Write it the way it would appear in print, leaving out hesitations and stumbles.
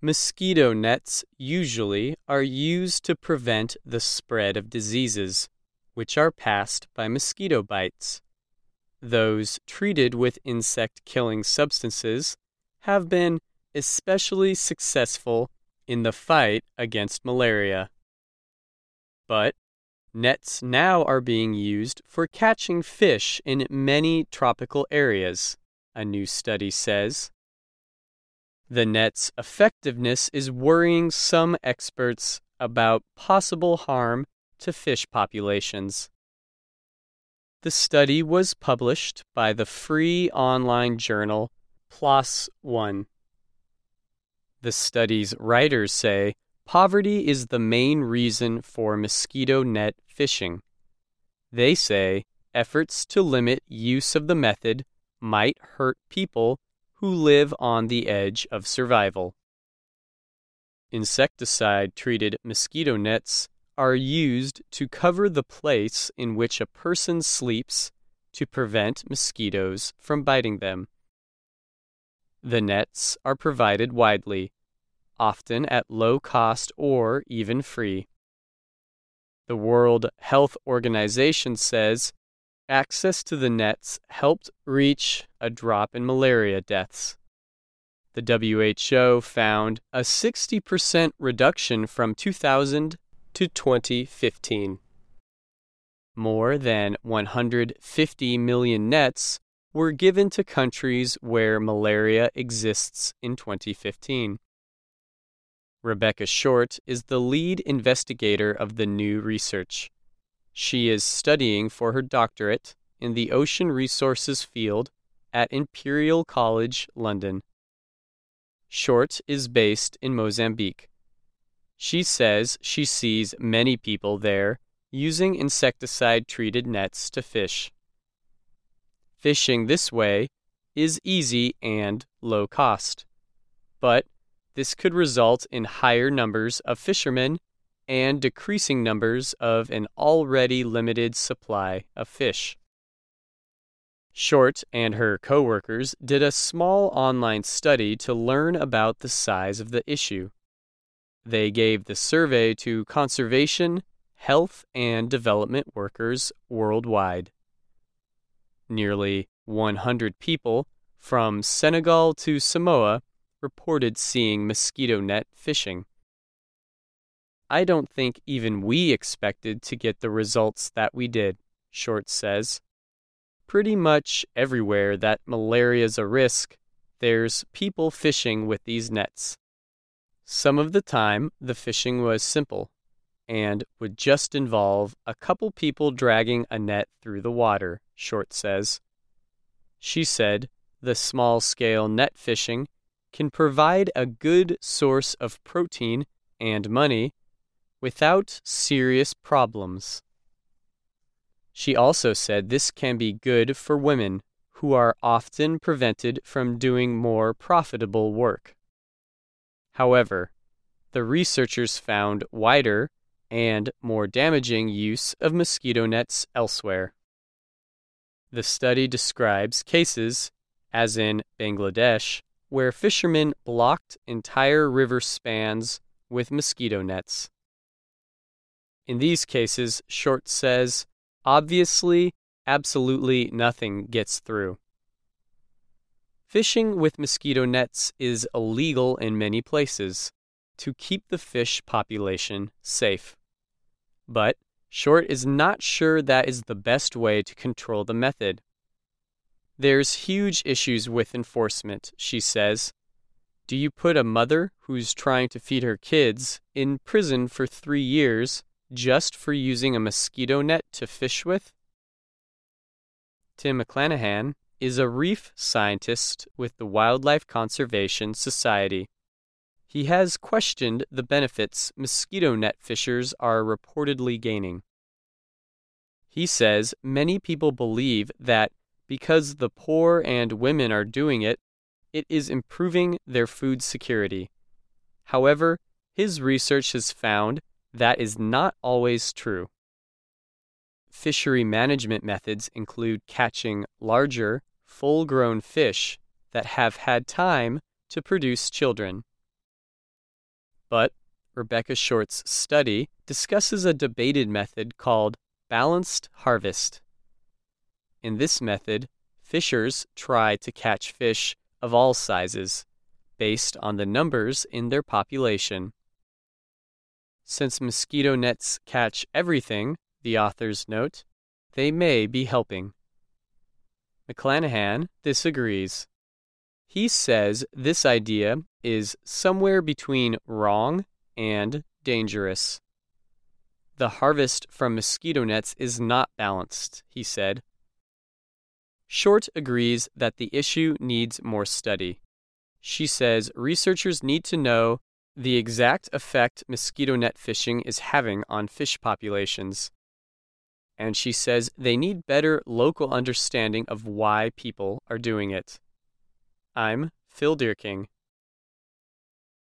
Mosquito nets usually are used to prevent the spread of diseases, which are passed by mosquito bites. Those treated with insect-killing substances have been especially successful in the fight against malaria. But nets now are being used for catching fish in many tropical areas, a new study says. The net's effectiveness is worrying some experts about possible harm to fish populations. The study was published by the free online journal PLOS ONE. The study's writers say poverty is the main reason for mosquito net fishing. They say efforts to limit use of the method might hurt people who live on the edge of survival. Insecticide-treated mosquito nets are used to cover the place in which a person sleeps to prevent mosquitoes from biting them. The nets are provided widely, often at low cost or even free. The World Health Organization says access to the nets helped reach a drop in malaria deaths. The WHO found a 60% reduction from 2000 to 2015. More than 150 million nets were given to countries where malaria exists in 2015. Rebecca Short is the lead investigator of the new research. She is studying for her doctorate in the ocean resources field at Imperial College London. Short is based in Mozambique. She says she sees many people there using insecticide-treated nets to fish. Fishing this way is easy and low cost, but this could result in higher numbers of fishermen and decreasing numbers of an already limited supply of fish. Short and her co-workers did a small online study to learn about the size of the issue. They gave the survey to conservation, health, and development workers worldwide. Nearly 100 people from Senegal to Samoa reported seeing mosquito net fishing. I don't think even we expected to get the results that we did, Short says. Pretty much everywhere that malaria's a risk, there's people fishing with these nets. Some of the time, the fishing was simple and would just involve a couple people dragging a net through the water, Short says. She said the small-scale net fishing can provide a good source of protein and money without serious problems. She also said this can be good for women who are often prevented from doing more profitable work. However, the researchers found wider and more damaging use of mosquito nets elsewhere. The study describes cases, as in Bangladesh, where fishermen blocked entire river spans with mosquito nets. In these cases, Short says, obviously, absolutely nothing gets through. Fishing with mosquito nets is illegal in many places to keep the fish population safe. But Short is not sure that is the best way to control the method. There's huge issues with enforcement, she says. Do you put a mother who's trying to feed her kids in prison for 3 years just for using a mosquito net to fish with? Tim McClanahan is a reef scientist with the Wildlife Conservation Society. He has questioned the benefits mosquito net fishers are reportedly gaining. He says many people believe that because the poor and women are doing it, it is improving their food security. However, his research has found that is not always true. Fishery management methods include catching larger, full-grown fish that have had time to produce children. But Rebecca Short's study discusses a debated method called balanced harvest. In this method, fishers try to catch fish of all sizes, based on the numbers in their population. Since mosquito nets catch everything, the authors note, they may be helping. McClanahan disagrees. He says this idea is somewhere between wrong and dangerous. The harvest from mosquito nets is not balanced, he said. Short agrees that the issue needs more study. She says researchers need to know the exact effect mosquito net fishing is having on fish populations. And she says they need better local understanding of why people are doing it. I'm Phil Deerking.